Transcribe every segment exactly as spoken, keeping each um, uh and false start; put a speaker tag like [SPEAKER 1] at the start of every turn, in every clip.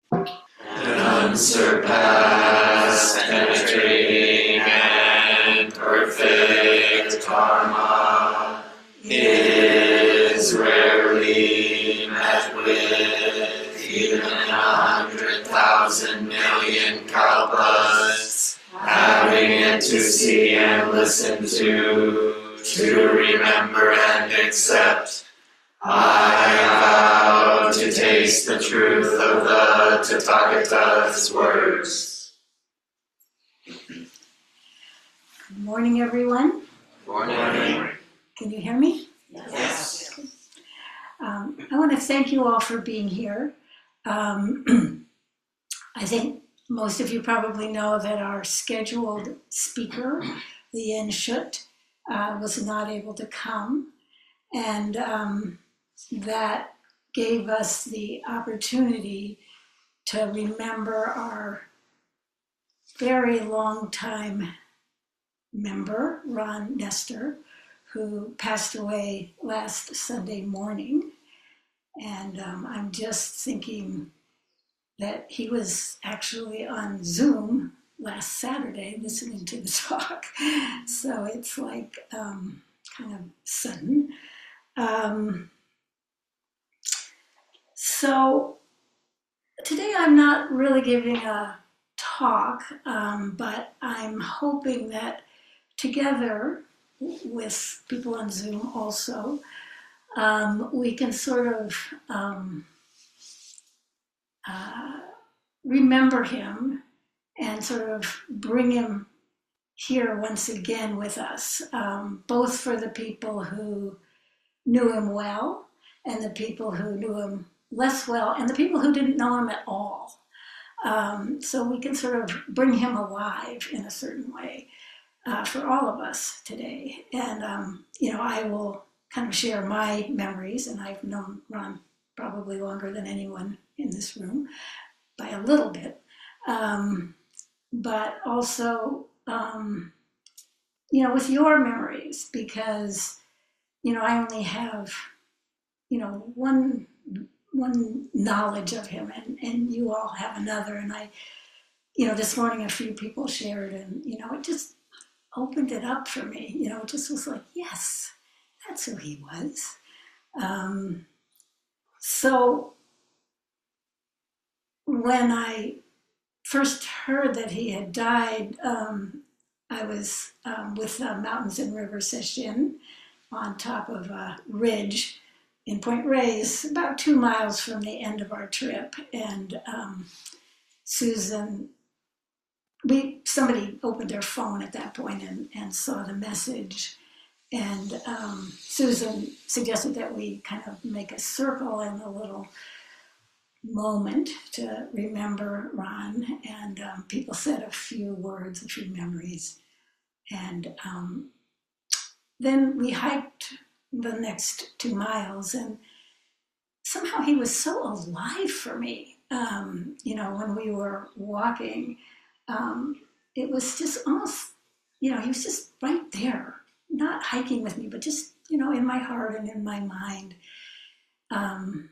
[SPEAKER 1] An unsurpassed, penetrating, and perfect karma is rarely met with, even in a hundred thousand million kalpas, having yet to see and listen to, to remember and accept. I vow to taste the truth of the Tathagata's words.
[SPEAKER 2] Good morning, everyone.
[SPEAKER 1] Morning.
[SPEAKER 2] Can you hear me?
[SPEAKER 1] Yes.
[SPEAKER 2] Um, I want to thank you all for being here. Um, I think most of you probably know that our scheduled speaker, Leanne Schutt, uh, was not able to come, and um, that gave us the opportunity to remember our very long time member, Ron Nestor, who passed away last Sunday morning. And um, I'm just thinking that he was actually on Zoom last Saturday listening to the talk. So it's like um, kind of sudden. Um, so today I'm not really giving a talk, um, but I'm hoping that together with people on Zoom also, um, we can sort of um, uh, remember him and sort of bring him here once again with us, um, both for the people who knew him well and the people who knew him less well and the people who didn't know him at all. Um, so we can sort of bring him alive in a certain way uh, for all of us today. And, um, you know, I will kind of share my memories, and I've known Ron probably longer than anyone in this room by a little bit, um, but also, um, you know, with your memories, because, you know, I only have, you know, one one knowledge of him, and, and you all have another. And I, you know, this morning a few people shared, and, you know, it just opened it up for me. You know, it just was like, yes, that's who he was. Um, so when I first heard that he had died, um, I was um, with uh, Mountains and Rivers Session on top of a ridge in Point Reyes, about two miles from the end of our trip. And um, Susan, we somebody opened their phone at that point and, and saw the message. And um, Susan suggested that we kind of make a circle in a little moment to remember Ron. And um, people said a few words, a few memories. And um, then we hiked the next two miles, and somehow he was so alive for me. Um, you know, when we were walking, um, it was just almost, you know, he was just right there, not hiking with me, but just, you know, in my heart and in my mind. Um,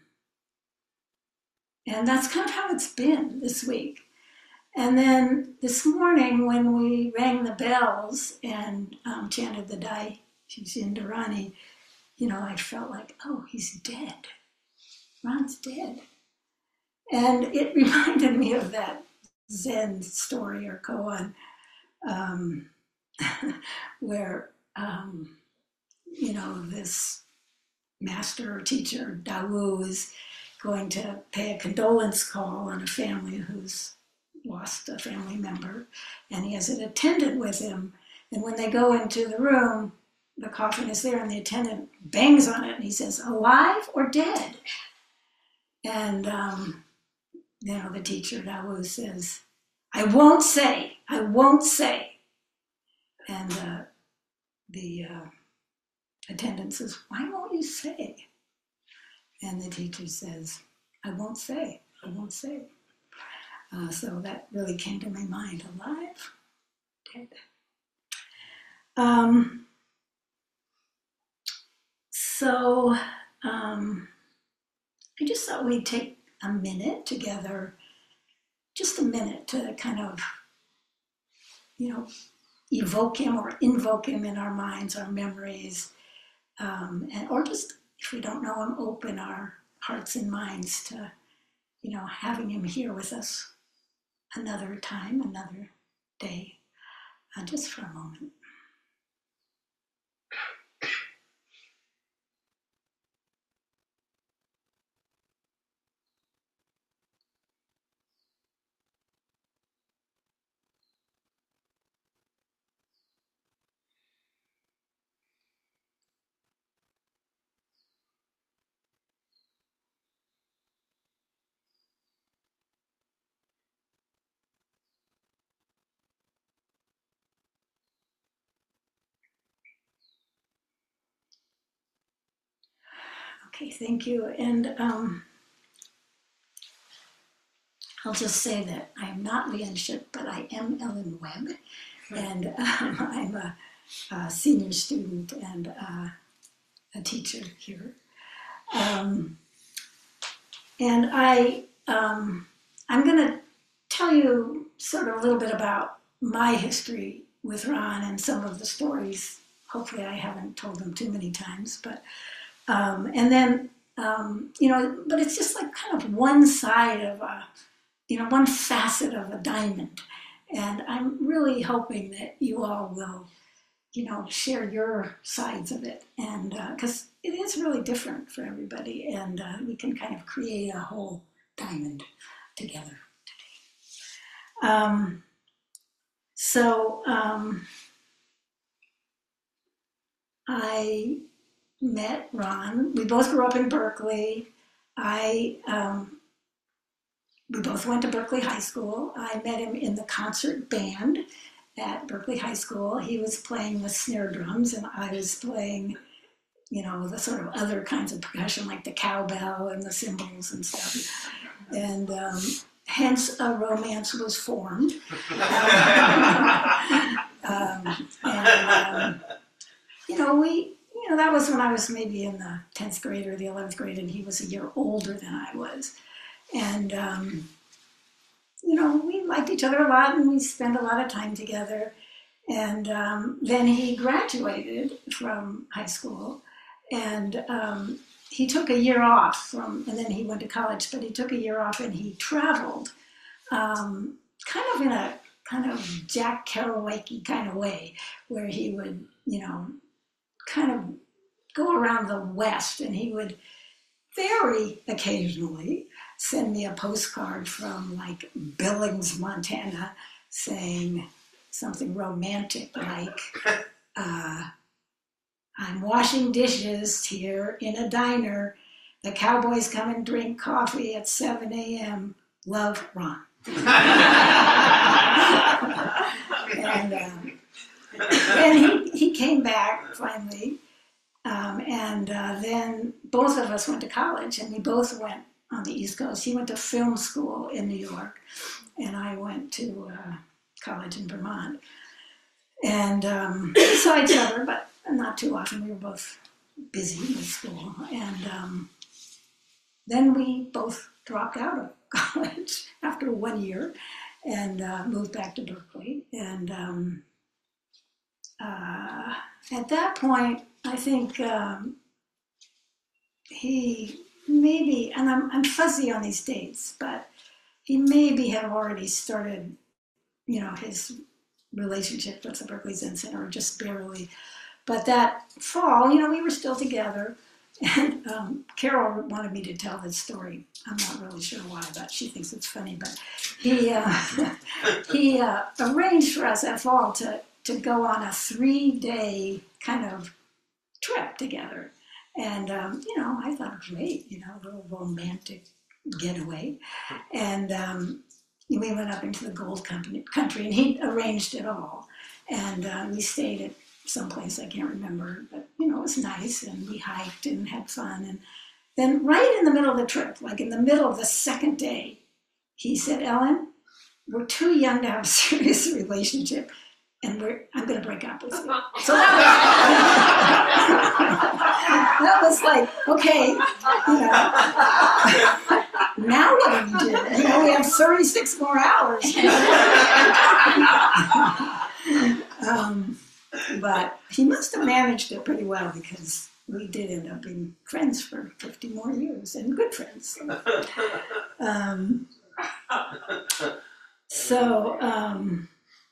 [SPEAKER 2] and that's kind of how it's been this week. And then this morning, when we rang the bells and um, chanted the Dai Shindarani, you know, I felt like, oh, he's dead. Ron's dead. And it reminded me of that Zen story or koan, um, where, um, you know, this master or teacher, Dawu, is going to pay a condolence call on a family who's lost a family member, and he has an attendant with him. And when they go into the room, the coffin is there, and the attendant bangs on it, and he says, alive or dead? And, um, you know, the teacher, Dawu, says, I won't say, I won't say. And uh, the uh, attendant says, why won't you say? And the teacher says, I won't say, I won't say. Uh, so that really came to my mind, alive, dead. Um, so um, I just thought we'd take a minute together just a minute to kind of, you know, evoke him or invoke him in our minds, our memories, um, and or just, if we don't know him, open our hearts and minds to, you know, having him here with us another time, another day, uh, just for a moment. Okay, thank you. And um, I'll just say that I am not Leanne Ship, but I am Ellen Webb, and um, I'm a, a senior student and uh, a teacher here. Um, and I, um, I'm going to tell you sort of a little bit about my history with Ron and some of the stories. Hopefully I haven't told them too many times, but Um, and then, um, you know, but it's just like kind of one side of a, you know, one facet of a diamond. And I'm really hoping that you all will, you know, share your sides of it. And because uh, it is really different for everybody. And uh, we can kind of create a whole diamond together today. Um, so um, I... met Ron. We both grew up in Berkeley. I um, we both went to Berkeley High School. I met him in the concert band at Berkeley High School. He was playing the snare drums, and I was playing, you know, the sort of other kinds of percussion, like the cowbell and the cymbals and stuff. And um, hence, a romance was formed. um, and um, you know, we. You know, that was when I was maybe in the tenth grade or the eleventh grade, and he was a year older than I was. And, um, you know, we liked each other a lot, and we spent a lot of time together. And um, then he graduated from high school, and um, he took a year off from, and then he went to college, but he took a year off and he traveled um, kind of in a kind of Jack Kerouac-y kind of way, where he would, you know, kind of go around the West, and he would very occasionally send me a postcard from like Billings, Montana, saying something romantic like, uh, I'm washing dishes here in a diner. The cowboys come and drink coffee at seven a.m. Love, Ron. and um, and he, he came back finally, um, and uh, then both of us went to college, and we both went on the East Coast. He went to film school in New York, and I went to uh, college in Vermont. And um, we saw each other, but not too often. We were both busy with school. And um, then we both dropped out of college after one year and uh, moved back to Berkeley. And um, Uh, at that point, I think um, he maybe, and I'm, I'm fuzzy on these dates, but he maybe had already started, you know, his relationship with the Berkeley Zen Center, just barely. But that fall, you know, we were still together, and um, Carol wanted me to tell this story. I'm not really sure why, but she thinks it's funny. But he uh, he uh, arranged for us that fall to to go on a three-day kind of trip together. And, um, you know, I thought, great, you know, a little romantic getaway. And um, we went up into the gold company, country, and he arranged it all. And uh, we stayed at someplace I can't remember, but, you know, it was nice, and we hiked and had fun. And then right in the middle of the trip, like in the middle of the second day, he said, Ellen, we're too young to have a serious relationship, and we're, I'm going to break up with you. So that was, that was like, okay, you know, now what do he did. You know, we have thirty-six more hours. um, but he must have managed it pretty well because we did end up being friends for fifty more years and good friends. Um, so um,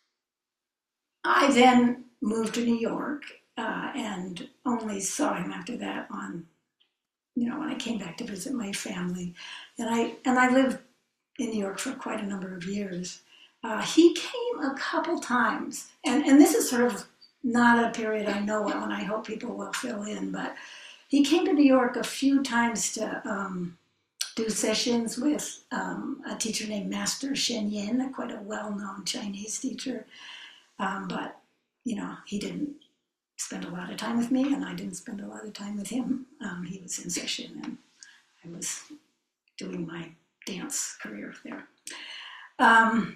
[SPEAKER 2] I then moved to New York uh, and only saw him after that on, you know, when I came back to visit my family. And I, and I lived in New York for quite a number of years. Uh, he came a couple times, and, and this is sort of not a period I know well, and I hope people will fill in, but he came to New York a few times to um, do sessions with um, a teacher named Master Shen Yin, quite a well-known Chinese teacher. Um, but, you know, he didn't spend a lot of time with me, and I didn't spend a lot of time with him. Um, he was in session, and I was doing my dance career there. Um,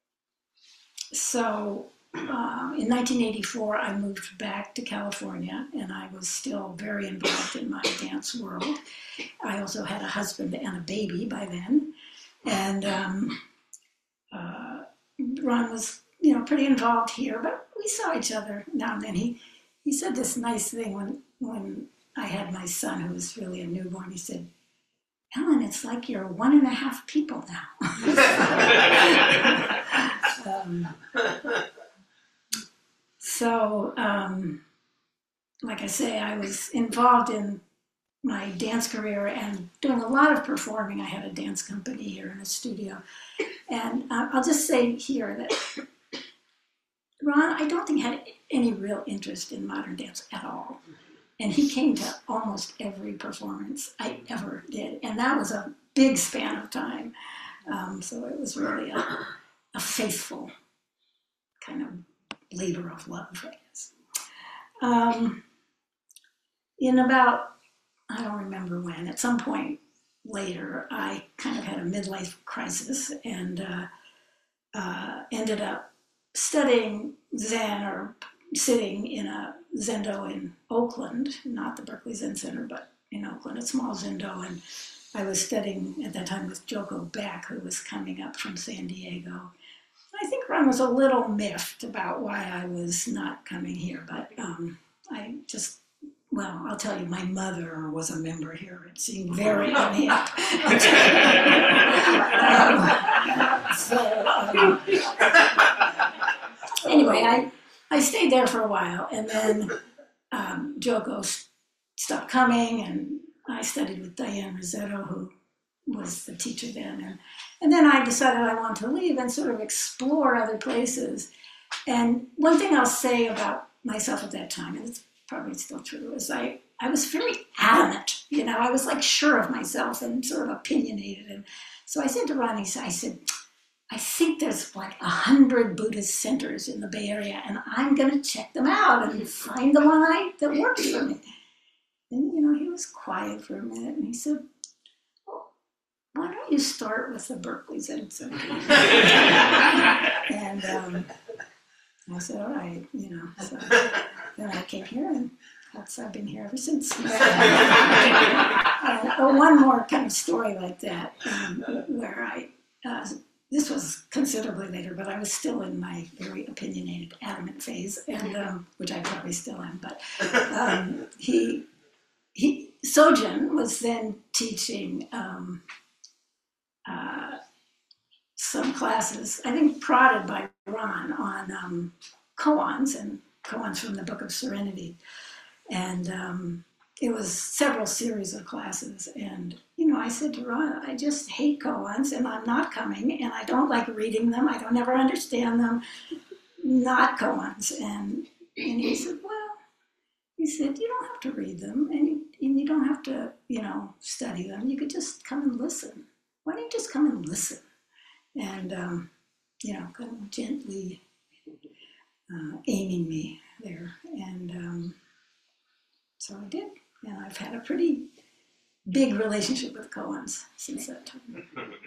[SPEAKER 2] so uh, in nineteen eighty-four, I moved back to California, and I was still very involved in my dance world. I also had a husband and a baby by then, and um, uh, Ron was, you know, pretty involved here, but we saw each other now and then. He he said this nice thing when when I had my son, who was really a newborn. He said, "Ellen, it's like you're one and a half people now." um, so, um, like I say, I was involved in my dance career and doing a lot of performing. I had a dance company here in a studio. And uh, I'll just say here that Ron, I don't think, had any real interest in modern dance at all. And he came to almost every performance I ever did. And that was a big span of time. Um, so it was really a, a faithful kind of labor of love, I guess. Um, in about, I don't remember when, at some point later, I kind of had a midlife crisis and uh, uh, ended up studying Zen, or sitting in a Zendo in Oakland, not the Berkeley Zen Center, but in Oakland, a small Zendo. And I was studying at that time with Joko Beck, who was coming up from San Diego. I think Ron was a little miffed about why I was not coming here, but um, I just, well, I'll tell you, my mother was a member here. It seemed very unhip. um, so, um, anyway, I, I stayed there for a while, and then um, Joko stopped coming, and I studied with Diane Rossetto, who was the teacher then. And, and then I decided I wanted to leave and sort of explore other places. And one thing I'll say about myself at that time, and it's probably still true, is I, I was very adamant. You know, I was like sure of myself and sort of opinionated. And so I said to Ronnie, I said, I think there's like a hundred Buddhist centers in the Bay Area, and I'm going to check them out and find the one I, that works for me. And, you know, he was quiet for a minute, and he said, why don't you start with the Berkeley Zen Center? And um, I said, all right, you know. So then I came here, and that's, I've been here ever since. And, uh, one more kind of story like that, um, where I, uh, this was considerably later, but I was still in my very opinionated, adamant phase, and um, which I probably still am. But um, he, he, Sojin was then teaching um, Uh, some classes, I think prodded by Ron, on um, koans, and koans from the Book of Serenity. And um, it was several series of classes. And, you know, I said to Ron, I just hate koans, and I'm not coming, and I don't like reading them. I don't ever understand them. Not koans. And, and he said, well, he said, you don't have to read them, and you, and you don't have to, you know, study them. You could just come and listen. Why don't you just come and listen? And, um, you know, kind of gently uh, aiming me there. And um, so I did. And I've had a pretty big relationship with koans since that time.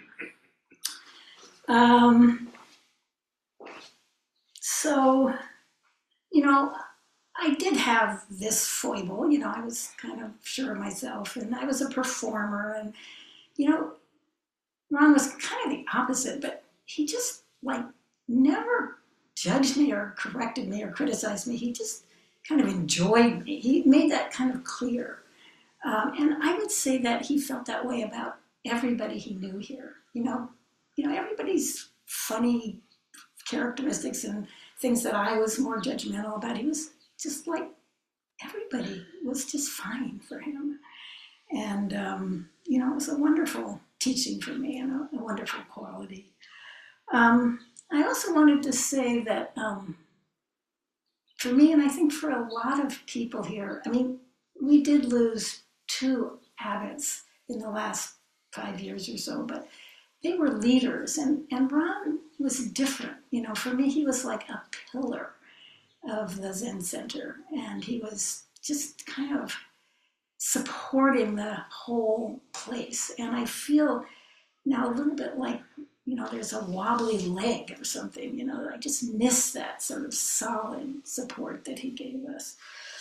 [SPEAKER 2] Um, so, you know, I did have this foible. You know, I was kind of sure of myself, and I was a performer. And, you know, Ron Ron was kind of the opposite, but he just like never judged me or corrected me or criticized me. He just kind of enjoyed me. He made that kind of clear. Um, and I would say that he felt that way about everybody he knew here. You know, you know, everybody's funny characteristics and things that I was more judgmental about. He was just like, everybody was just fine for him. And, um, you know, it was a wonderful teaching for me and a, a wonderful quality. Um, I also wanted to say that um, for me, and I think for a lot of people here, I mean, we did lose two abbots in the last five years or so, but they were leaders, and, and Ron was different. You know, for me, he was like a pillar of the Zen Center, and he was just kind of supporting the whole place. And I feel now a little bit like, you know, there's a wobbly leg or something, you know, I just miss that sort of solid support that he gave us.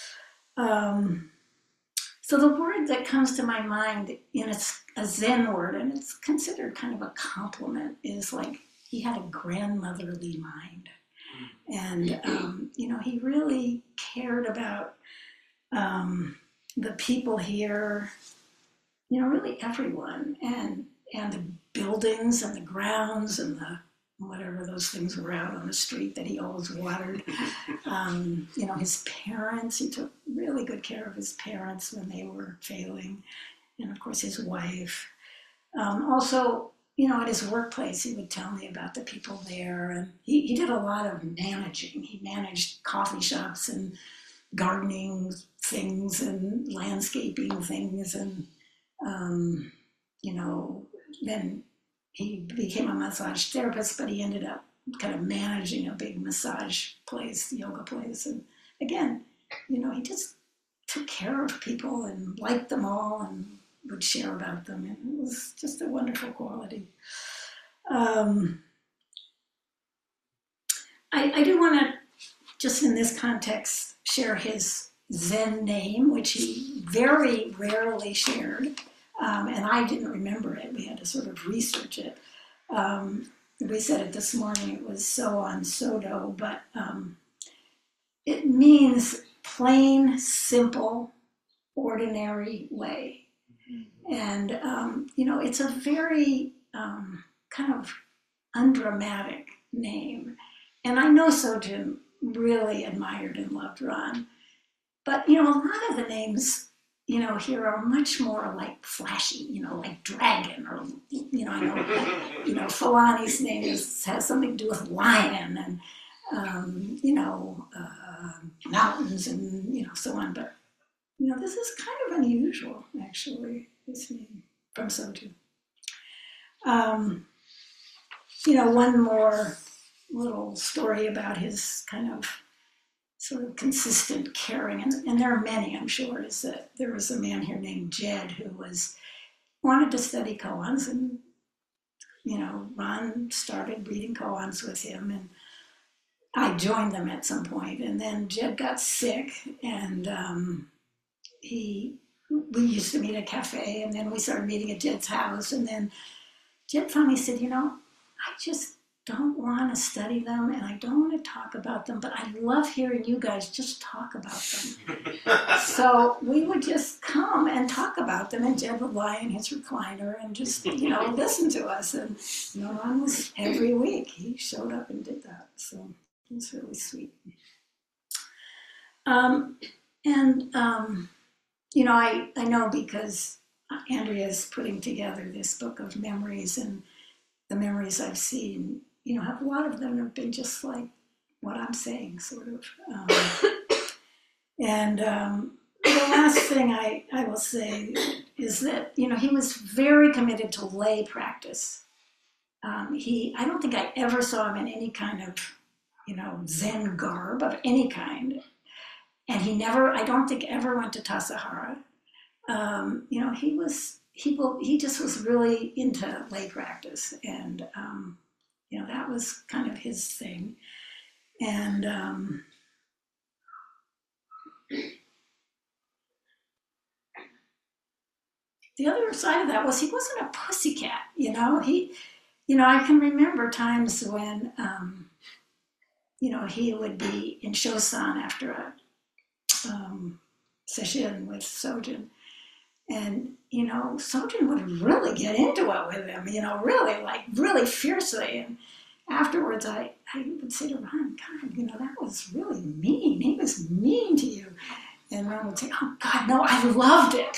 [SPEAKER 2] Um, so the word that comes to my mind, and it's a Zen word, and it's considered kind of a compliment, is like, he had a grandmotherly mind. And, um, you know, he really cared about um, the people here, you know, really everyone, and and the buildings and the grounds and the whatever those things were out on the street that he always watered. Um, you know, his parents, he took really good care of his parents when they were failing, and of course his wife. Um, also, you know, at his workplace, he would tell me about the people there, and he, he did a lot of managing. He managed coffee shops and gardening things and landscaping things, and um, you know, then he became a massage therapist, but he ended up kind of managing a big massage place, yoga place. And again, you know, he just took care of people and liked them all and would share about them. And it was just a wonderful quality. Um, I, I do want to, just in this context, share his Zen name, which he very rarely shared. Um, and I didn't remember it. We had to sort of research it. Um, we said it this morning, it was Soan Sodo, but um, it means plain, simple, ordinary way. And, um, you know, it's a very um, kind of undramatic name. And I know Sojun really admired and loved Ron. But, you know, a lot of the names, you know, here are much more like flashy, you know, like dragon, or, you know, I know, you know, Fulani's name is, has something to do with lion and, um, you know, uh, mountains and, you know, so on. But, you know, this is kind of unusual, actually, this name from Soju. Um, you know, one more little story about his kind of sort of consistent caring, and, and there are many, I'm sure, is that there was a man here named Jed who was wanted to study koans, and you know, Ron started reading koans with him, and I joined them at some point, and then Jed got sick, and um, he we used to meet at a cafe, and then we started meeting at Jed's house, and then Jed finally said, you know, I just don't want to study them, and I don't want to talk about them, but I love hearing you guys just talk about them. So we would just come and talk about them, and Jed would lie in his recliner and just, you know, listen to us. And you know, Ron was every week. He showed up and did that. So it was really sweet. Um, and, um, you know, I, I know because Andrea's putting together this book of memories, and the memories I've seen, you know, have, a lot of them have been just like what I'm saying, sort of. Um, and um, the last thing I, I will say is that, you know, he was very committed to lay practice. Um, he, I don't think I ever saw him in any kind of, you know, Zen garb of any kind. And he never, I don't think ever went to Tassajara. Um, you know, he was, he, will, he just was really into lay practice. And, um, you know, that was kind of his thing. And um, the other side of that was he wasn't a pussycat, you know. He, you know, I can remember times when, um, you know, he would be in Shosan after a um, session with Sojin, and you know, Sojin would really get into it with him, you know, really like really fiercely. And afterwards, I, I would say to Ron, God, you know, that was really mean. He was mean to you. And Ron would say, oh, God, no, I loved it.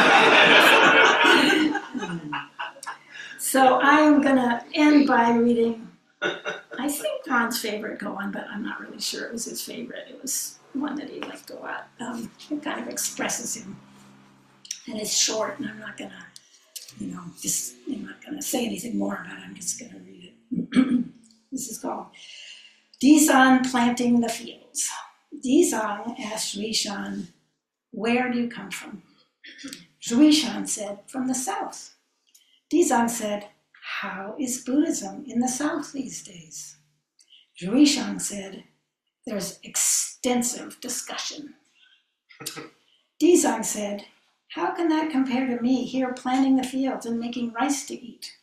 [SPEAKER 2] So I am going to end by reading, I think Ron's favorite koan, but I'm not really sure it was his favorite. It was one that he liked a lot. Um, it kind of expresses him. And it's short, and I'm not going to, you know, just, I'm not going to say anything more about it. I'm just going to read it. This is called Dizang Planting the Fields. Dizang asked Rishan, where do you come from? Rishan said, from the south. Dizang said, how is Buddhism in the south these days? Rishan said, there's extensive discussion. Dizang said, how can that compare to me here planting the fields and making rice to eat?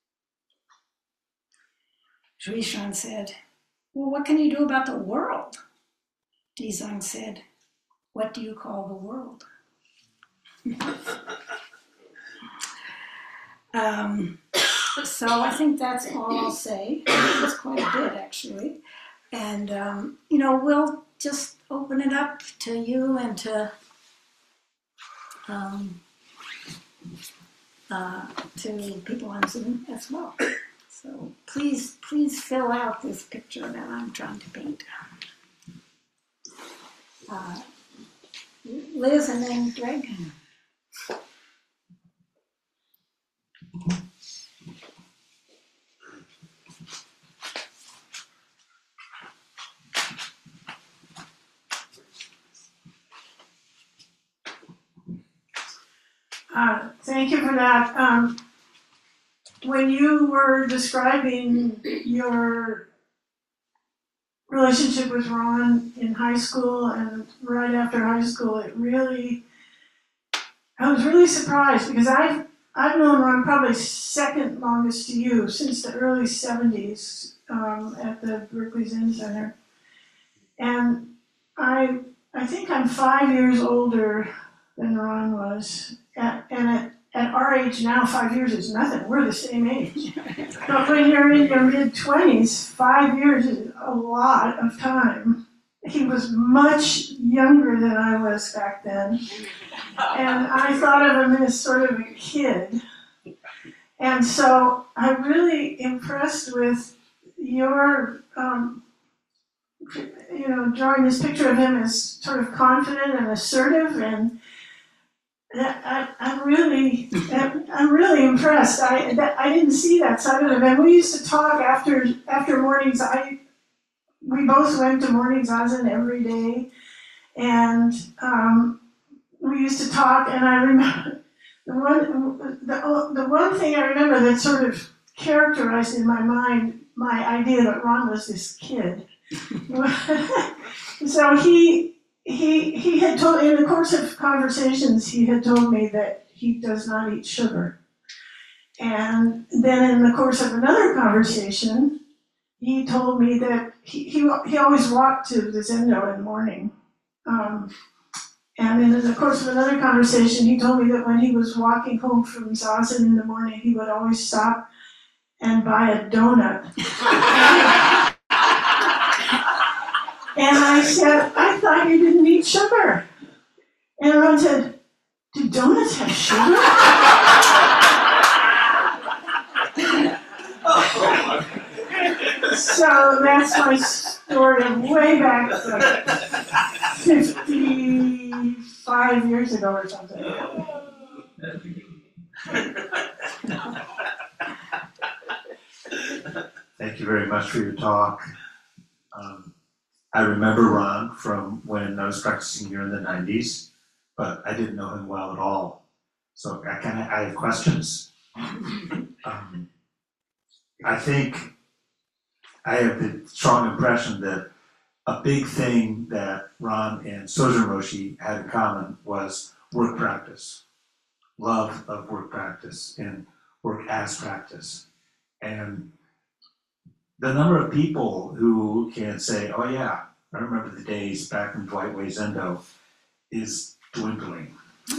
[SPEAKER 2] Rishan said, well, what can you do about the world? Dizang said, what do you call the world? um, so I think that's all I'll say. It's quite a bit, actually. And, um, you know, we'll just open it up to you and to um, uh, to people on Zoom as well. So please, please fill out this picture that I'm trying to paint. Uh, Liz and then Greg.
[SPEAKER 3] Uh, thank you for that. Um, when you were describing your relationship with Ron in high school and right after high school, it really, I was really surprised because I've, I've known Ron probably second longest to you since the early seventies um, at the Berkeley Zen Center. And I, I think I'm five years older than Ron was. At, and at, at our age now, five years is nothing. We're the same age. But when you're in your mid-twenties, five years is a lot of time. He was much younger than I was back then. And I thought of him as sort of a kid. And so I'm really impressed with your, um, you know, drawing this picture of him as sort of confident and assertive, and I, I'm really, I'm really impressed. I, that, I didn't see that side of him. And we used to talk after after mornings. I, we both went to morning zazen every day, and um, we used to talk. And I remember the one, the the one thing I remember that sort of characterized in my mind my idea that Ron was this kid. So he. He he had told, in the course of conversations, he had told me that he does not eat sugar. And then in the course of another conversation, he told me that he he, he always walked to the Zendo in the morning. Um, and then in the course of another conversation, he told me that when he was walking home from Zazen in the morning, he would always stop and buy a donut. And I said, I thought you didn't eat sugar. And Ron said, do donuts have sugar? So that's my story of way back like fifty-five years ago or something.
[SPEAKER 4] Thank you very much for your talk. Um, I remember Ron from when I was practicing here in the nineties, but I didn't know him well at all. So I kind of I have questions. Um, I think I have the strong impression that a big thing that Ron and Sojin Roshi had in common was work practice. love of work practice and work as practice. And the number of people who can say, oh yeah, I remember the days back when Dwight Way Zendo, is dwindling.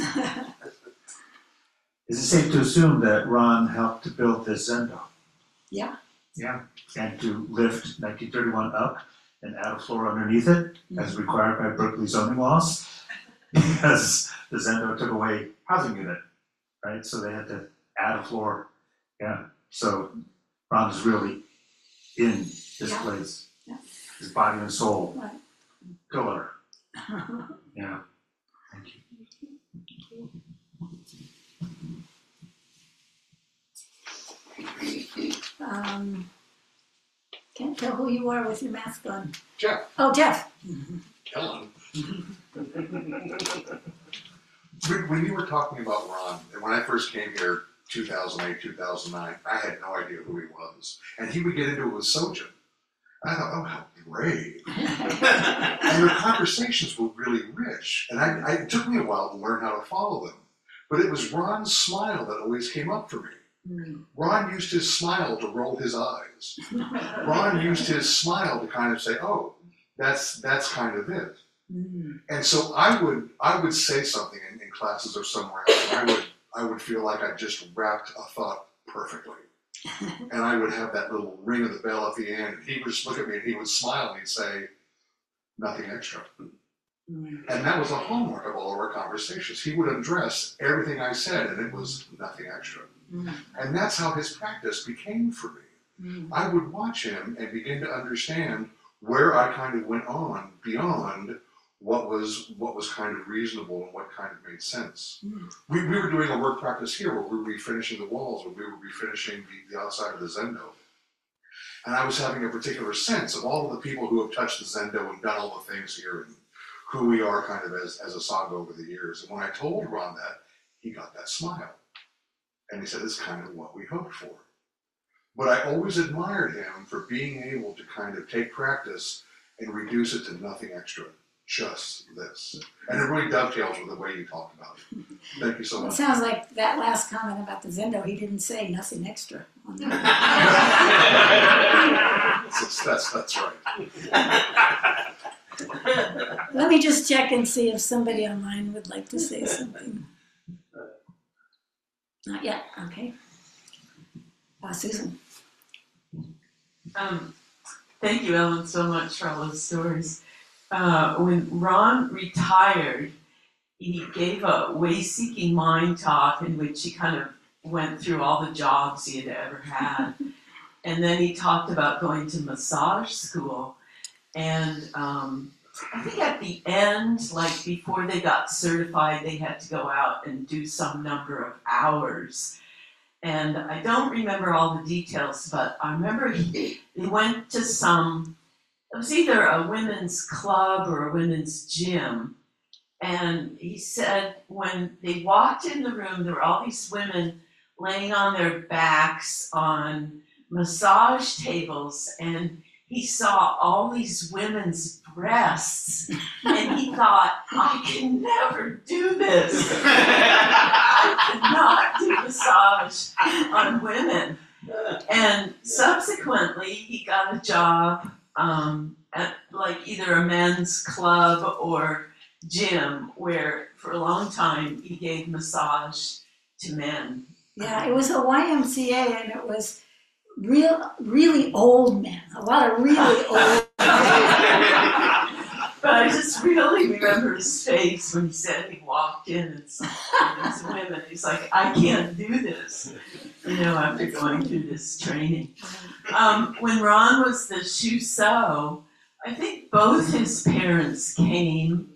[SPEAKER 4] Is it safe to assume that Ron helped to build this Zendo?
[SPEAKER 2] Yeah.
[SPEAKER 4] Yeah, and to lift nineteen thirty-one up and add a floor underneath it,
[SPEAKER 2] Mm-hmm.
[SPEAKER 4] as required by Berkeley zoning laws, because the Zendo took away housing unit, right? So they had to add a floor. Yeah, so Ron is really in this
[SPEAKER 2] Yeah.
[SPEAKER 4] place.
[SPEAKER 2] Yeah.
[SPEAKER 4] His body and soul,
[SPEAKER 2] Right.
[SPEAKER 4] pillar. Yeah, thank you.
[SPEAKER 2] Um, can't tell who you are with your mask on.
[SPEAKER 1] Jeff.
[SPEAKER 2] Oh, Jeff.
[SPEAKER 1] Ellen. When, when you were talking about Ron, and when I first came here, two thousand eight, two thousand nine, I had no idea who he was. And he would get into it with Sojin. I thought, oh, how brave. And their conversations were really rich. And I, I, it took me a while to learn how to follow them. But it was Ron's smile that always came up for me.
[SPEAKER 2] Mm.
[SPEAKER 1] Ron used his smile to roll his eyes. Ron used his smile to kind of say, oh, that's that's kind of it.
[SPEAKER 2] Mm.
[SPEAKER 1] And so I would I would say something in, in classes or somewhere else, and I would I would feel like I just wrapped a thought perfectly. And I would have that little ring of the bell at the end, and he would just look at me and he would smile and he'd say, nothing extra.
[SPEAKER 2] Mm.
[SPEAKER 1] And that was a hallmark of all of our conversations. He would address everything I said and it was nothing extra.
[SPEAKER 2] Mm.
[SPEAKER 1] And that's how his practice became for me.
[SPEAKER 2] Mm.
[SPEAKER 1] I would watch him and begin to understand where I kind of went on beyond what was what was kind of reasonable and what kind of made sense.
[SPEAKER 2] Mm.
[SPEAKER 1] We, we were doing a work practice here where we were refinishing the walls, where we were refinishing the, the outside of the Zendo. And I was having a particular sense of all of the people who have touched the Zendo and done all the things here and who we are kind of as, as a Sangha over the years. And when I told Ron that, he got that smile. And he said, it's kind of what we hoped for. But I always admired him for being able to kind of take practice and reduce it to nothing extra, just this. And it really dovetails with the way you talked about it. Thank you so
[SPEAKER 2] It
[SPEAKER 1] much.
[SPEAKER 2] sounds like that last comment about the Zendo, he didn't say nothing extra on that.
[SPEAKER 1] that's, that's, that's right.
[SPEAKER 2] Let me just check and see if somebody online would like to say something. Not yet, okay. Uh, Susan.
[SPEAKER 5] Um, thank you, Ellen, so much for all those stories. Uh, when Ron retired, he gave a way-seeking mind talk in which he kind of went through all the jobs he had ever had. And then he talked about going to massage school. And um, I think at the end, like before they got certified, they had to go out and do some number of hours. And I don't remember all the details, but I remember he, they went to some, it was either a women's club or a women's gym. And he said when they walked in the room, there were all these women laying on their backs on massage tables, and he saw all these women's breasts, and he thought, I can never do this. I cannot do massage on women. And subsequently, he got a job um, at like either a men's club or gym, where for a long time he gave massage to men.
[SPEAKER 2] Yeah, it was a Y M C A and it was real, really old men, a lot of really old men.
[SPEAKER 5] But I just really remember his face when he said he walked in and saw these women. He's like, I can't do this, you know, after going through this training. Um, when Ron was the Shuso, I think both his parents came.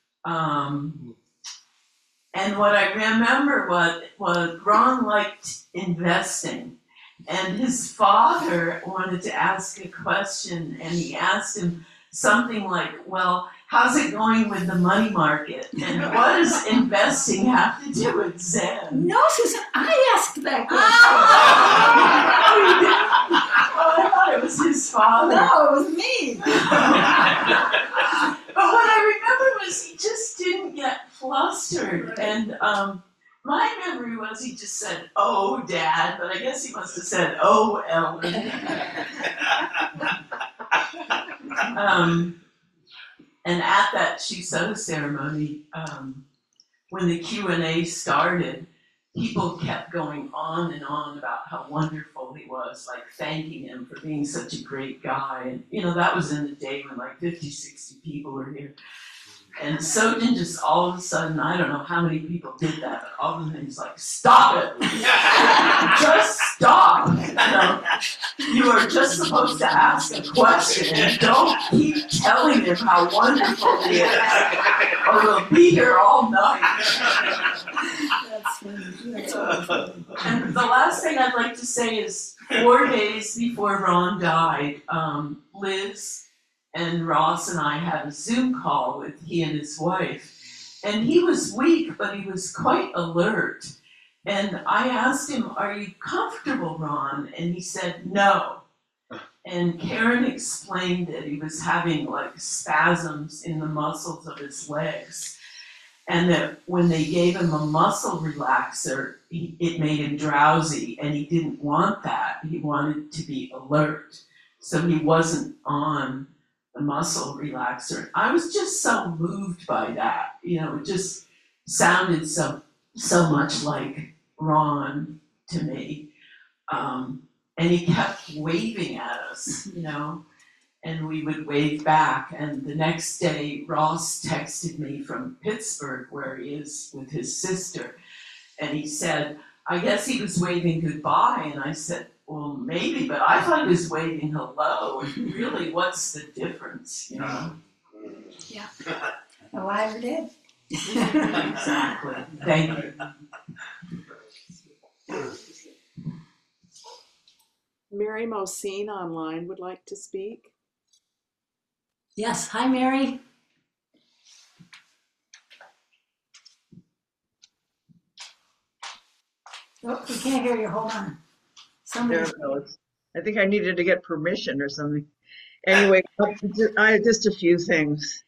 [SPEAKER 5] Um, and what I remember was, was Ron liked investing. And his father wanted to ask a question, and he asked him something like, well, how's it going with the money market? And what does investing have to do with Zen?
[SPEAKER 2] No, Susan, I asked that
[SPEAKER 5] Oh, he did? Oh, I thought it was his father.
[SPEAKER 2] No, it was me.
[SPEAKER 5] But what I remember was he just didn't get flustered. And um, my memory was he just said, "Oh, Dad," but I guess he must have said, "Oh, Ellen." um, and at that Chuseau ceremony, um, when the Q and A started, people kept going on and on about how wonderful he was, like thanking him for being such a great guy. And, you know, that was in the day when like fifty, sixty people were here. And Sojin just all of a sudden, I don't know how many people did that, but all of a sudden he's like, "Stop it! Just stop! You know, you are just supposed to ask a question and don't keep telling him how wonderful he is, or we'll be here all night."
[SPEAKER 2] That's funny. That's really funny.
[SPEAKER 5] And the last thing I'd like to say is four days before Ron died, um, Liz and Ross and I had a Zoom call with he and his wife. And he was weak, but he was quite alert. And I asked him, "Are you comfortable, Ron?" And he said, "No." And Karen explained that he was having like spasms in the muscles of his legs. And that when they gave him a muscle relaxer, he, it made him drowsy, and he didn't want that. He wanted to be alert. So he wasn't on the muscle relaxer. I was just so moved by that. You know, it just sounded so so much like Ron to me. Um, and he kept waving at us, you know, and we would wave back. And the next day, Ross texted me from Pittsburgh, where he is with his sister. And he said, "I guess he was waving goodbye." And I said, "Well, maybe, but I thought he was waving hello. And really, what's the difference, you know?"
[SPEAKER 2] Alive or dead?
[SPEAKER 5] Exactly. Thank you.
[SPEAKER 6] Mary Mosine online would like to speak.
[SPEAKER 2] Yes. Hi, Mary. Oh, we can't hear you. Hold on.
[SPEAKER 7] There
[SPEAKER 2] Somebody.
[SPEAKER 7] it goes. I think I needed to get permission or something. Anyway, I just a few things.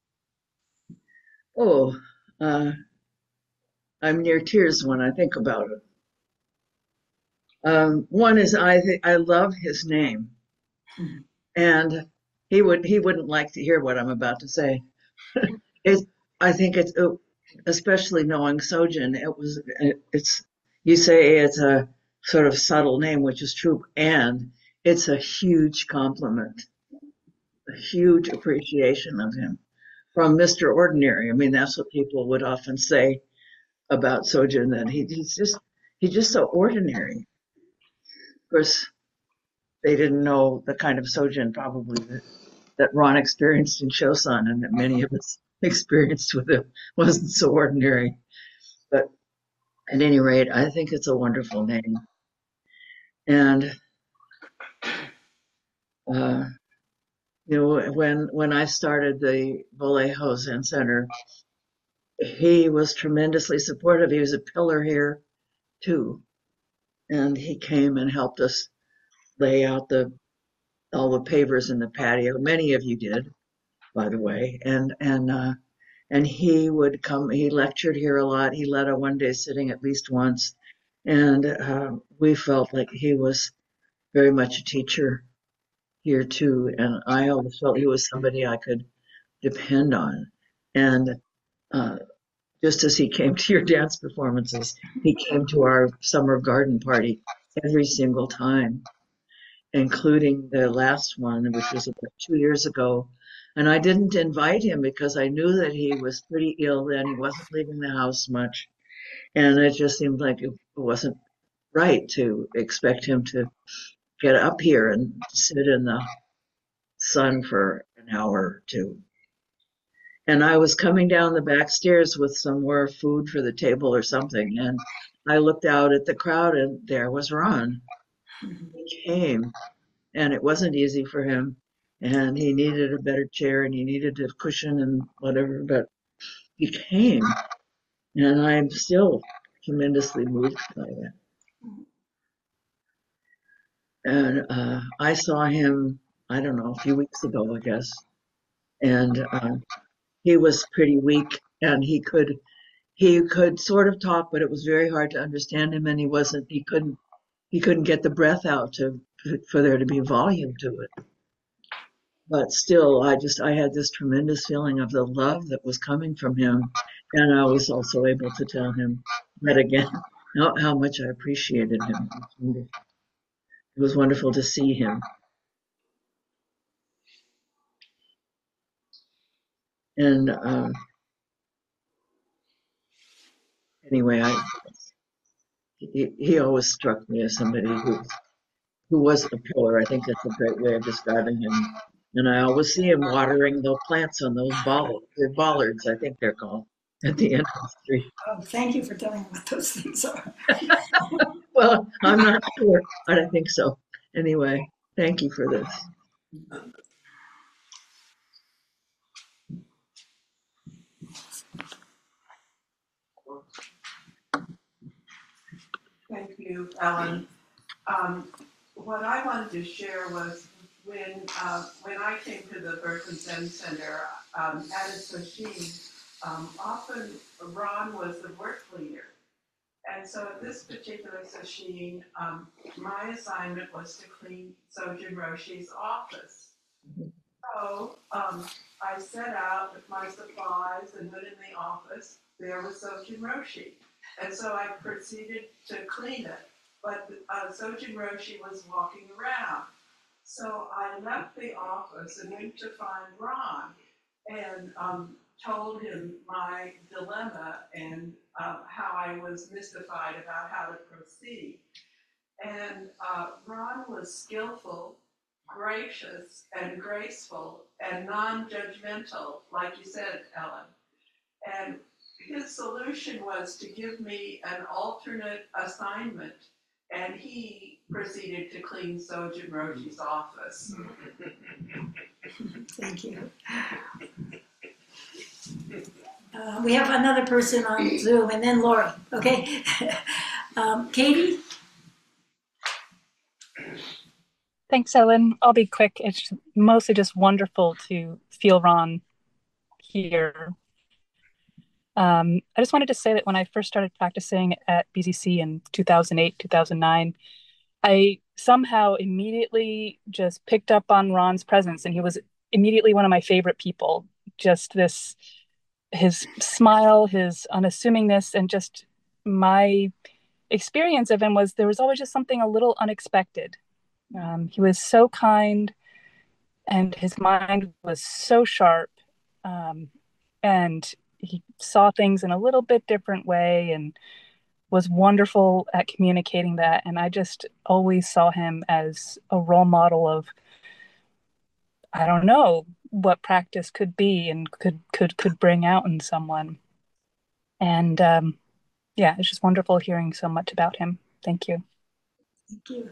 [SPEAKER 7] Oh, uh, I'm near tears when I think about it. Um, one is I th- I love his name, and he would he wouldn't like to hear what I'm about to say. It, I think it's uh, especially knowing Sojin. It was it, it's you say it's a sort of subtle name, which is true, and it's a huge compliment, a huge appreciation of him from Mister Ordinary. I mean, that's what people would often say about Sojin, that he, he's just he's just so ordinary. Of course, they didn't know the kind of Sojin probably that, that Ron experienced in Chosun, and that many of us experienced with him wasn't so ordinary. But at any rate, I think it's a wonderful name. And uh, you know, when when I started the Vallejo Zen Center, he was tremendously supportive. He was a pillar here too, and he came and helped us lay out the all the pavers in the patio. Many of you did, by the way, and and uh, and he would come. He lectured here a lot. He led a one-day sitting at least once, and uh, we felt like he was very much a teacher here too. And I always felt he was somebody I could depend on. And uh, just as he came to your dance performances, he came to our summer garden party every single time, including the last one, which was about two years ago. And I didn't invite him because I knew that he was pretty ill then. He wasn't leaving the house much. And it just seemed like it wasn't right to expect him to get up here and sit in the sun for an hour or two. And I was coming down the back stairs with some more food for the table or something, and I looked out at the crowd, and there was Ron. He came, and it wasn't easy for him, and he needed a better chair, and he needed a cushion and whatever, but he came, and I'm still tremendously moved by that. And uh, I saw him, I don't know, a few weeks ago, I guess, and uh, he was pretty weak, and he could he could sort of talk, but it was very hard to understand him, and he wasn't, he couldn't, he couldn't get the breath out to, for there to be volume to it. But still, I just, I had this tremendous feeling of the love that was coming from him. And I was also able to tell him that again, how, how much I appreciated him. It was wonderful, it was wonderful to see him. And um, anyway, I, he, he always struck me as somebody who, who was a pillar. I think that's a great way of describing him. And I always see him watering the plants on those bollards, they're bollards, I think they're called, at the end of the street.
[SPEAKER 2] Oh, thank you for telling me what those things are.
[SPEAKER 7] Well, I'm not sure, but I think so. Anyway, thank you for this.
[SPEAKER 5] Thank you, Ellen. Um, what I wanted to share was when uh, when I came to the Berkeley Zen Center um, at a sashimi, um, often Ron was the work leader. And so at this particular sashimi, um, my assignment was to clean Sojin Roshi's office. So um, I set out with my supplies and went in the office. There was Sojin Roshi. And so I proceeded to clean it. But uh, Sojin Roshi was walking around. So I left the office and went to find Ron and um, told him my dilemma and uh, how I was mystified about how to proceed. And uh, Ron was skillful, gracious, and graceful, and non-judgmental, like you said, Ellen. And his solution was to give me an alternate assignment, and he proceeded to clean Sojin Roshi's office.
[SPEAKER 2] Thank you. Uh, we have another person on Zoom, and then Lori, okay? um, Katie?
[SPEAKER 8] Thanks, Ellen. I'll be quick. It's mostly just wonderful to feel Ron here. Um, I just wanted to say that when I first started practicing at B Z C in two thousand eight, two thousand nine, I somehow immediately just picked up on Ron's presence, and he was immediately one of my favorite people. Just this, his smile, his unassummingness, and just my experience of him was there was always just something a little unexpected. Um, he was so kind, and his mind was so sharp, um, and he saw things in a little bit different way and was wonderful at communicating that. And I just always saw him as a role model of, I don't know, what practice could be and could could could bring out in someone. And um, yeah, it's just wonderful hearing so much about him. Thank you.
[SPEAKER 2] Thank you.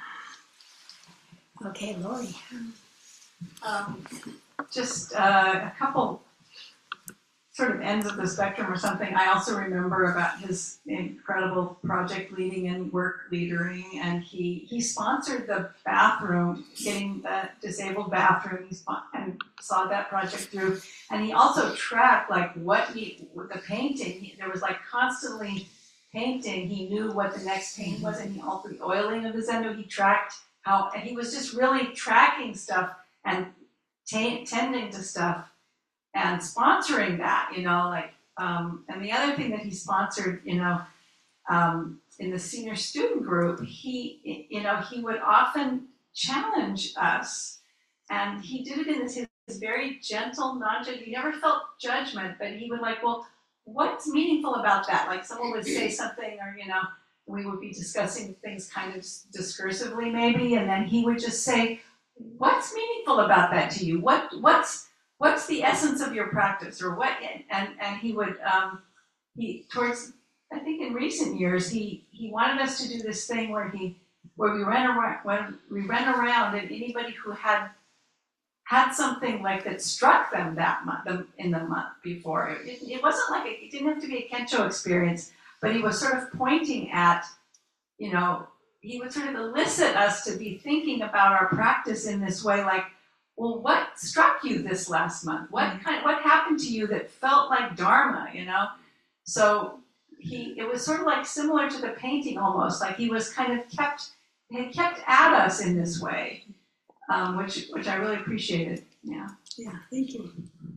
[SPEAKER 2] Okay, Lori.
[SPEAKER 9] Um, just uh, a couple sort of ends of the spectrum or something. I also remember about his incredible project leading and work leadering, and he he sponsored the bathroom, getting the disabled bathroom, he spon- and saw that project through. And he also tracked like what he, with the painting, he, there was like constantly painting. He knew what the next paint was, and he also the oiling of the Zendo, he tracked how, and he was just really tracking stuff and t- tending to stuff and sponsoring that, you know, like, um, and the other thing that he sponsored, you know, um, in the senior student group, he, you know, he would often challenge us, and he did it in this his very gentle, non-judgment, he never felt judgment, but he would like, well, what's meaningful about that? Like someone would say something, or, you know, we would be discussing things kind of discursively maybe, and then he would just say, what's meaningful about that to you? What, what's, what's the essence of your practice, or what? And and he would um, he towards I think in recent years he he wanted us to do this thing where he where we ran around when we ran around and anybody who had had something like that struck them that month in the month before, it, it, it wasn't like a, it didn't have to be a Kensho experience, but he was sort of pointing at, you know, he would sort of elicit us to be thinking about our practice in this way, like, well, what struck you this last month? What kind? What happened to you that felt like Dharma? You know, So he, it was sort of like similar to the painting almost, like he was kind of kept, he kept at us in this way, um, which, which I really appreciated, yeah.
[SPEAKER 2] Yeah, thank you.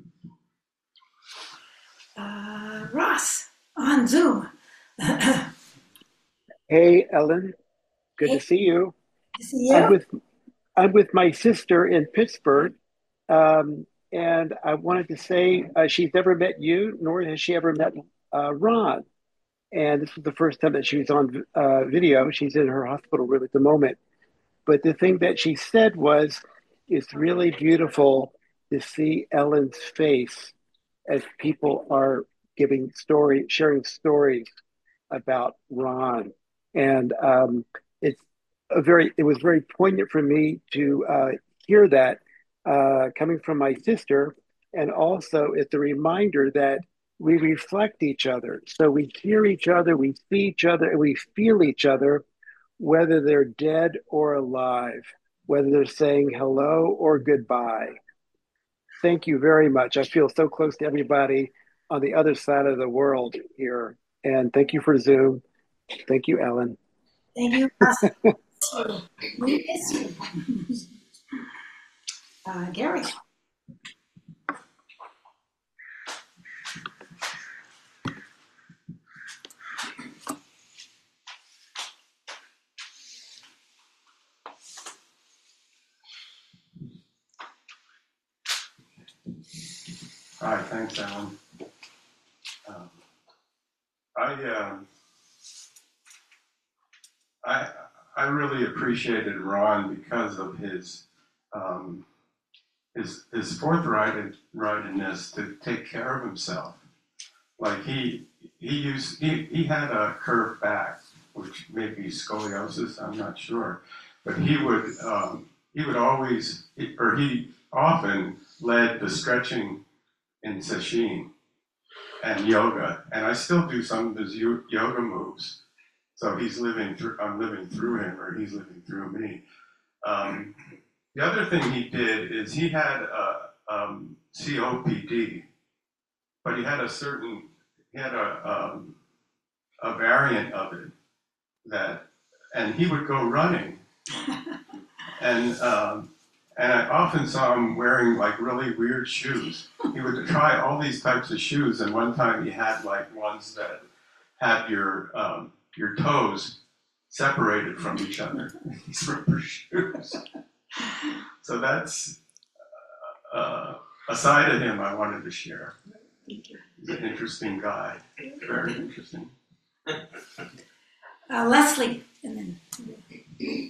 [SPEAKER 2] Uh, Ross, on Zoom.
[SPEAKER 10] Hey, Ellen. Good
[SPEAKER 2] Hey.
[SPEAKER 10] to see you.
[SPEAKER 2] To see you?
[SPEAKER 10] I'm with I'm with my sister in Pittsburgh, um, and I wanted to say uh, she's never met you, nor has she ever met uh, Ron. And this was the first time that she was on uh, video. She's in her hospital room at the moment. But the thing that she said was, it's really beautiful to see Ellen's face as people are giving story, sharing stories about Ron. And um, it's a very, it was very poignant for me to uh, hear that uh, coming from my sister. And also it's a reminder that we reflect each other. So we hear each other, we see each other, and we feel each other, whether they're dead or alive, whether they're saying hello or goodbye. Thank you very much. I feel so close to everybody on the other side of the world here. And thank you for Zoom. Thank you, Ellen.
[SPEAKER 2] Thank you, Ross. We miss you. Uh, Gary.
[SPEAKER 11] Hi, thanks, Alan. Um, I, um, I, I really appreciated Ron because of his, um, his, his forthrightedness to take care of himself. Like he, he used, he, he had a curved back, which may be scoliosis, I'm not sure, but he would, um, he would always, or he often led the stretching in sesshin and yoga, and I still do some of his yoga moves. So he's living through, I'm living through him, or he's living through me. Um, the other thing he did is he had a um, C O P D, but he had a certain, he had a, um, a variant of it that, and he would go running. And um, and I often saw him wearing like really weird shoes. He would try all these types of shoes, and one time he had like ones that had your um, your toes separated from each other. These rubber shoes. So that's uh, a side of him I wanted to share. He's an interesting guy, very interesting.
[SPEAKER 2] Uh, Leslie, and then.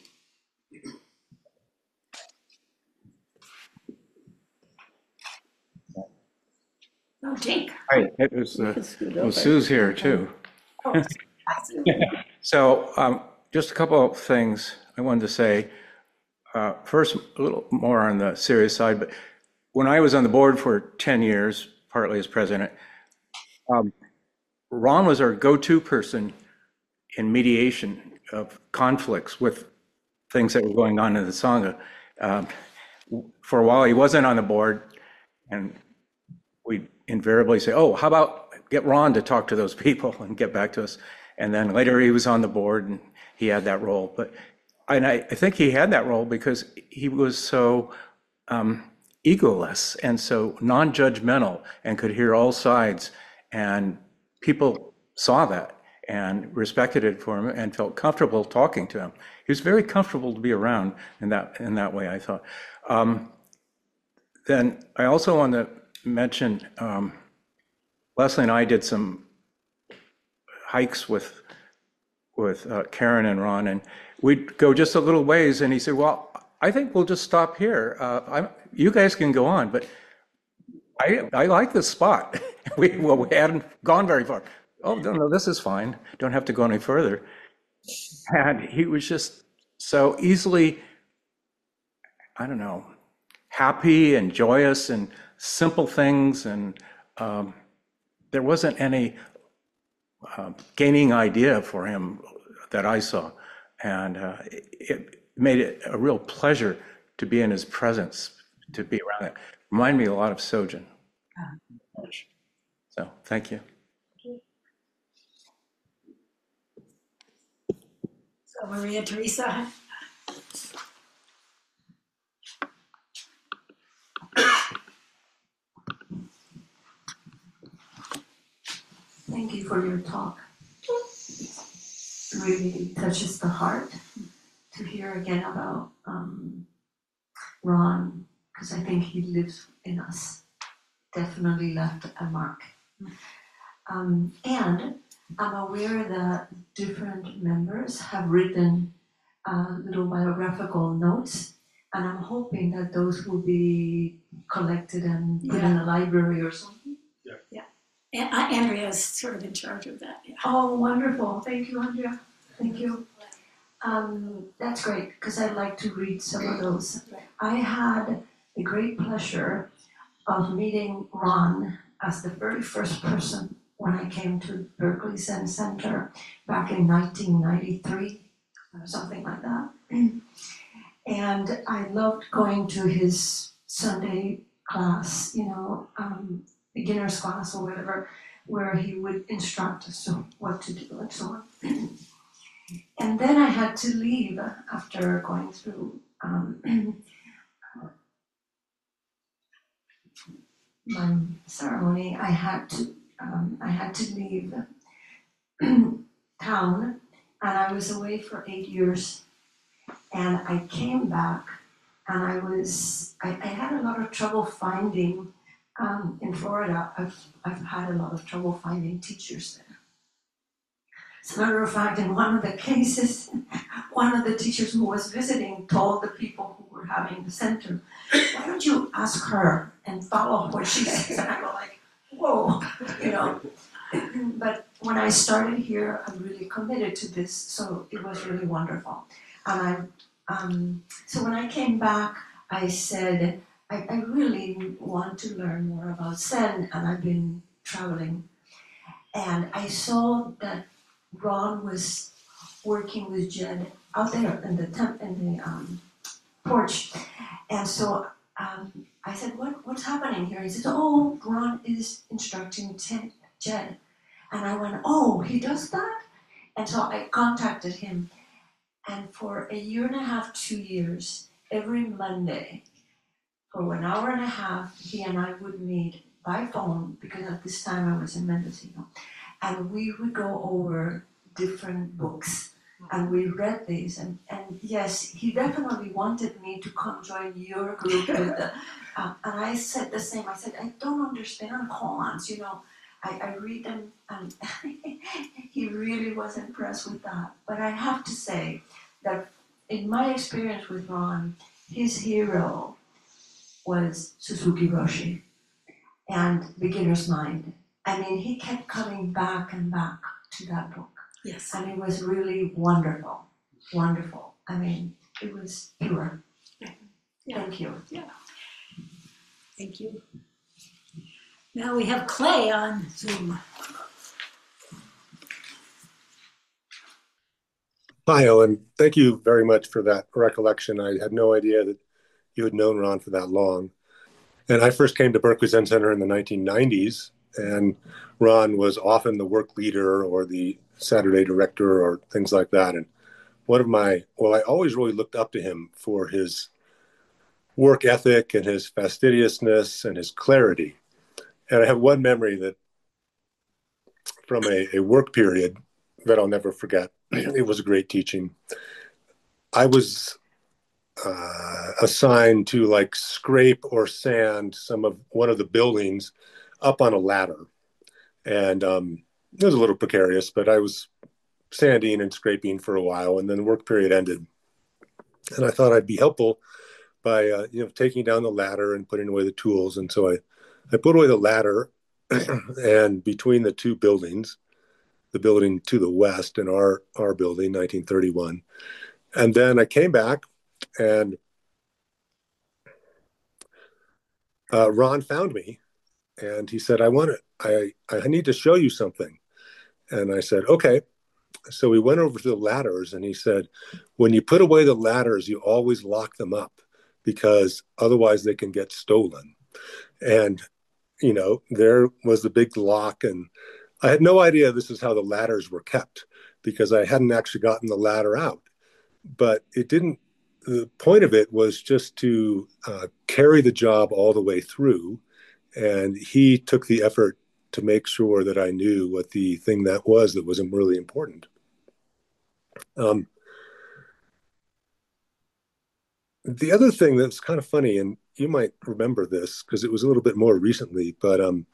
[SPEAKER 2] Oh, Jake.
[SPEAKER 12] Hi, it was, uh, well, Sue's here too.
[SPEAKER 2] Oh,
[SPEAKER 12] So um, just a couple of things I wanted to say. Uh, first, a little more on the serious side, but when I was on the board for ten years, partly as president, um, Ron was our go-to person in mediation of conflicts with things that were going on in the Sangha. Um, for a while, he wasn't on the board, and we invariably say, oh, how about get Ron to talk to those people and get back to us. And then later he was on the board and he had that role. But and I, I think he had that role because he was so um, egoless and so non-judgmental and could hear all sides. And people saw that and respected it for him and felt comfortable talking to him. He was very comfortable to be around in that in that way, I thought. Um, then I also want to mention, um, Leslie and I did some hikes with with uh, Karen and Ron, and we'd go just a little ways, and he said, well, I think we'll just stop here. Uh, I'm, you guys can go on, but I I like this spot. we well, we hadn't gone very far. Oh, no, no, this is fine. Don't have to go any further. And he was just so easily, I don't know, happy and joyous and simple things, and um, there wasn't any uh, gaining idea for him that I saw, and uh, it made it a real pleasure to be in his presence, to be around it. Reminded me a lot of Sojin. So thank you.
[SPEAKER 2] Maria Teresa.
[SPEAKER 13] Thank you for your talk. It really touches the heart to hear again about um, Ron, because I think he lives in us. Definitely left a mark. Um, and I'm aware that different members have written uh, little biographical notes, and I'm hoping that those will be collected and put
[SPEAKER 2] Yeah.
[SPEAKER 13] in a library or something.
[SPEAKER 2] And uh, Andrea is sort of in charge of that. Yeah.
[SPEAKER 13] Oh, wonderful. Thank you, Andrea. Thank you. Um, that's great, because I'd like to read some of those. I had the great pleasure of meeting Ron as the very first person when I came to Berkeley Zen Center back in nineteen ninety-three, or something like that. And I loved going to his Sunday class, you know, um, beginner's class or whatever, where he would instruct us on what to do and so on. And then I had to leave after going through um, my ceremony. I had to um, I had to leave town, and I was away for eight years. And I came back, and I was I, I had a lot of trouble finding um, in Florida. I've I've had a lot of trouble finding teachers there. As a matter of fact, in one of the cases, one of the teachers who was visiting told the people who were having the center, "Why don't you ask her and follow what she says?" And I go like, "Whoa," you know. But when I started here, I really committed to this, so it was really wonderful. And I, um, so when I came back, I said, I, I really want to learn more about Zen, and I've been traveling. And I saw that Ron was working with Jed out there in the temp, in the um, porch. And so um, I said, what, what's happening here? He said, oh, Ron is instructing Jed. And I went, oh, he does that? And so I contacted him. And for a year and a half, two years, every Monday, for an hour and a half, he and I would meet by phone, because at this time I was in Mendocino. And we would go over different books. And we read these. And, and yes, he definitely wanted me to come join your group. With the, uh, and I said the same. I said, I don't understand koans, you know. I, I read them, and he really was impressed with that. But I have to say that in my experience with Ron, his hero was Suzuki Roshi and Beginner's Mind. I mean, he kept coming back and back to that book.
[SPEAKER 2] Yes.
[SPEAKER 13] And it was really wonderful, wonderful. I mean, it was pure.
[SPEAKER 2] Yeah.
[SPEAKER 13] Thank you.
[SPEAKER 2] Yeah. Thank you. Now we have Clay on Zoom.
[SPEAKER 14] Hi, Ellen. Thank you very much for that recollection. I had no idea that you had known Ron for that long. And I first came to Berkeley Zen Center in the nineteen nineties, and Ron was often the work leader or the Saturday director or things like that. And one of my, well, I always really looked up to him for his work ethic and his fastidiousness and his clarity. And I have one memory that from a, a work period that I'll never forget. It was a great teaching. I was uh, assigned to like scrape or sand some of one of the buildings up on a ladder. And um, it was a little precarious, but I was sanding and scraping for a while, and then the work period ended. And I thought I'd be helpful by uh, you know, taking down the ladder and putting away the tools. And so I, I put away the ladder and between the two buildings, the building to the west and our, our building, nineteen thirty-one. And then I came back, and uh, Ron found me, and he said, I want to, I, I need to show you something. And I said, okay. So we went over to the ladders, and he said, when you put away the ladders, you always lock them up, because otherwise they can get stolen. And, you know, there was the big lock, and I had no idea this is how the ladders were kept, because I hadn't actually gotten the ladder out. but it didn't, the point of it was just to uh, carry the job all the way through. And he took the effort to make sure that I knew what the thing that was that was really important. Um, the other thing that's kind of funny, and you might remember this because it was a little bit more recently, but um,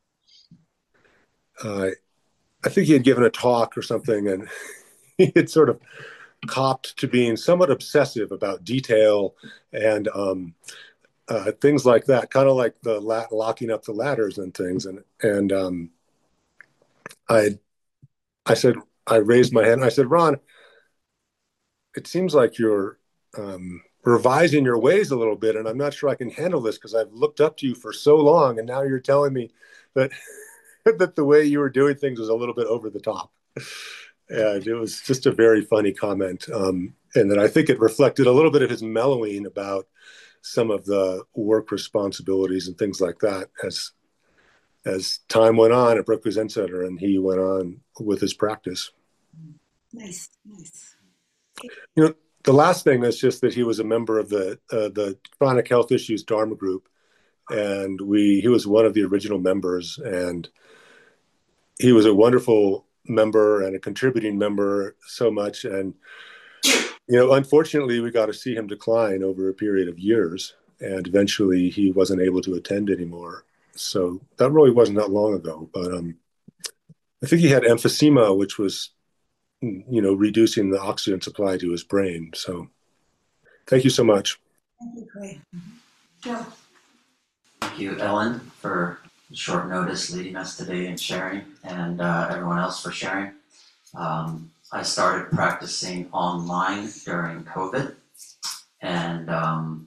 [SPEAKER 14] uh, I think he had given a talk or something, and he had sort of copped to being somewhat obsessive about detail and um, uh, things like that, kind of like the la- locking up the ladders and things. And and um, I I said, I raised my hand. I said, Ron, it seems like you're um, revising your ways a little bit, and I'm not sure I can handle this because I've looked up to you for so long, and now you're telling me that that the way you were doing things was a little bit over the top. And it was just a very funny comment, um, and that I think it reflected a little bit of his mellowing about some of the work responsibilities and things like that as as time went on at Berkeley Zen Center, and he went on with his practice.
[SPEAKER 2] Nice, nice.
[SPEAKER 14] You know, the last thing is just that he was a member of the uh, the Chronic Health Issues Dharma Group, and we he was one of the original members, and he was a wonderful member and a contributing member so much. And you know, unfortunately, we got to see him decline over a period of years, and eventually he wasn't able to attend anymore. So that really wasn't that long ago, but um, I think he had emphysema, which was, you know, reducing the oxygen supply to his brain. So thank you so much.
[SPEAKER 2] Thank you, Clay. Joe.
[SPEAKER 15] Thank you, Ellen, for short notice leading us today and sharing, and uh, everyone else for sharing. Um, I started practicing online during COVID, and um,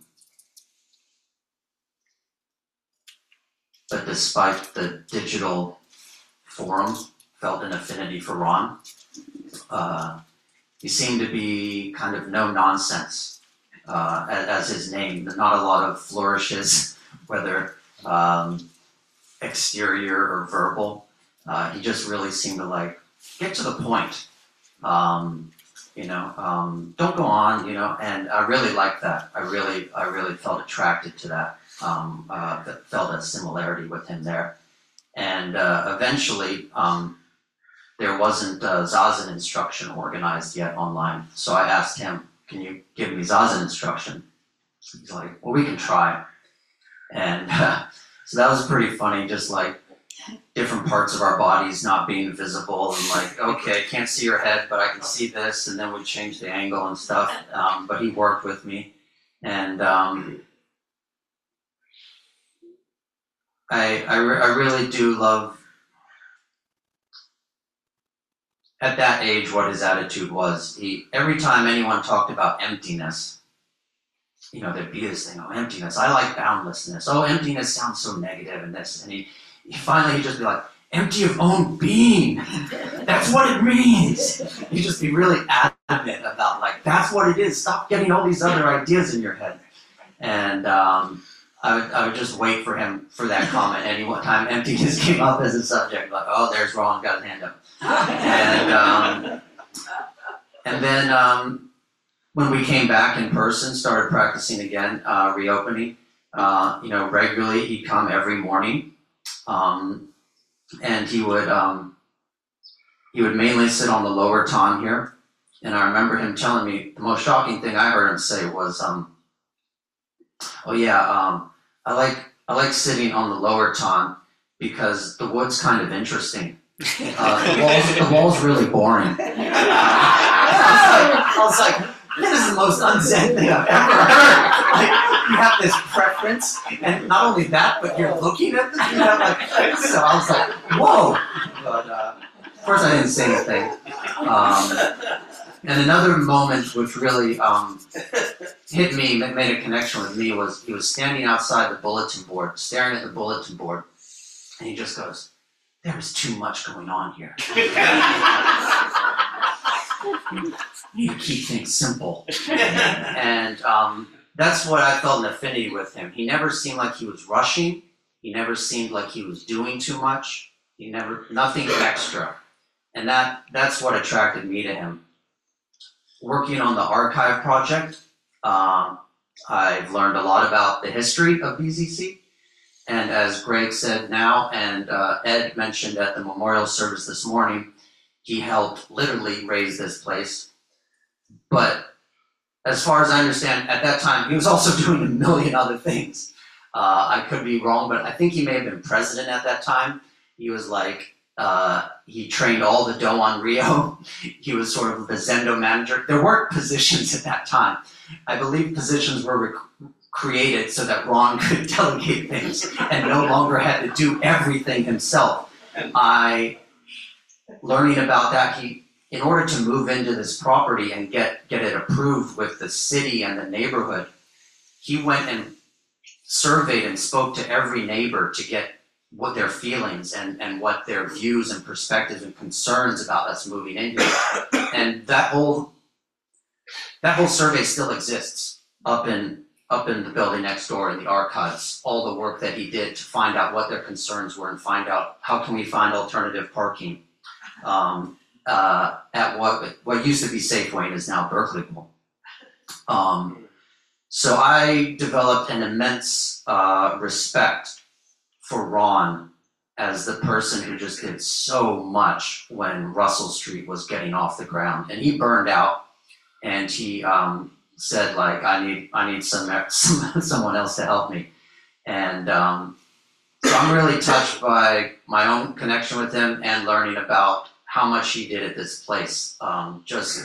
[SPEAKER 15] but despite the digital forum, felt an affinity for Ron. Uh, he seemed to be kind of no nonsense, uh, as, as his name. Not a lot of flourishes, whether um, exterior or verbal. Uh, he just really seemed to like get to the point. Um, you know, um, don't go on. You know, and I really liked that. I really, I really felt attracted to that. Um, uh, felt a similarity with him there, and uh, eventually. Um, There wasn't uh, Zazen instruction organized yet online. So I asked him, can you give me Zazen instruction? He's like, well, we can try. And uh, so that was pretty funny, just like different parts of our bodies not being visible and like, okay, can't see your head, but I can see this. And then we changed the angle and stuff. Um, but he worked with me. And um, I, I, re- I really do love at that age, what his attitude was. He, every time anyone talked about emptiness, you know, there'd be this thing, oh, emptiness, I like boundlessness. Oh, emptiness sounds so negative and this. And he, he finally, he'd just be like, empty of own being. That's what it means. He'd just be really adamant about like, that's what it is. Stop getting all these other ideas in your head. And um, I would, I would just wait for him for that comment. Any one time emptiness came up as a subject, like, oh, there's Ron, got his hand up. And um, and then um, when we came back in person, started practicing again, uh, reopening. Uh, you know, regularly he'd come every morning, um, and he would um, he would mainly sit on the lower ton here. And I remember him telling me the most shocking thing I heard him say was, um, "Oh yeah, um, I like I like sitting on the lower ton because the wood's kind of interesting." Uh, the, wall's, the wall's really boring. Uh, I was like, this is the most un-Zen thing I've ever heard. Like, you have this preference, and not only that, but you're looking at this, you know, like, so I was like, whoa. But uh, of course I didn't say anything. Um, and another moment which really um, hit me, made a connection with me, was he was standing outside the bulletin board, staring at the bulletin board, and he just goes, there is too much going on here. You need to keep things simple. And um, that's what I felt an affinity with him. He never seemed like he was rushing. He never seemed like he was doing too much. He never, nothing extra. And that that's what attracted me to him. working on the archive project. Um, I've learned a lot about the history of B Z C. And as Greg said now, and uh, Ed mentioned at the memorial service this morning, he helped literally raise this place. But as far as I understand, at that time, he was also doing a million other things. Uh, I could be wrong, but I think he may have been president at that time. He was like, uh, he trained all the dough on Rio. He was sort of the Zendo manager. There weren't positions at that time. I believe positions were rec- created so that Ron could delegate things and no longer had to do everything himself. And I, learning about that, he, in order to move into this property and get, get it approved with the city and the neighborhood, he went and surveyed and spoke to every neighbor to get what their feelings and, and what their views and perspectives and concerns about us moving in here. And that whole that whole survey still exists up in up in the building next door in the archives. All the work that he did to find out what their concerns were and find out how can we find alternative parking um, uh, at what what used to be Safeway and is now Berkeley Mall. Um, so I developed an immense uh, respect for Ron as the person who just did so much when Russell Street was getting off the ground, and he burned out, and he um, said like, I need I need some, some someone else to help me, and um, so I'm really touched by my own connection with him and learning about how much he did at this place, um, just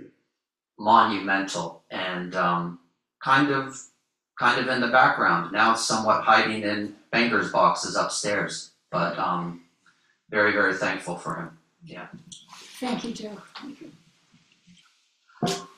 [SPEAKER 15] monumental and um, kind of kind of in the background now, somewhat hiding in banker's boxes upstairs, but um, very very thankful for him. Yeah.
[SPEAKER 2] Thank you, Joe. Thank you.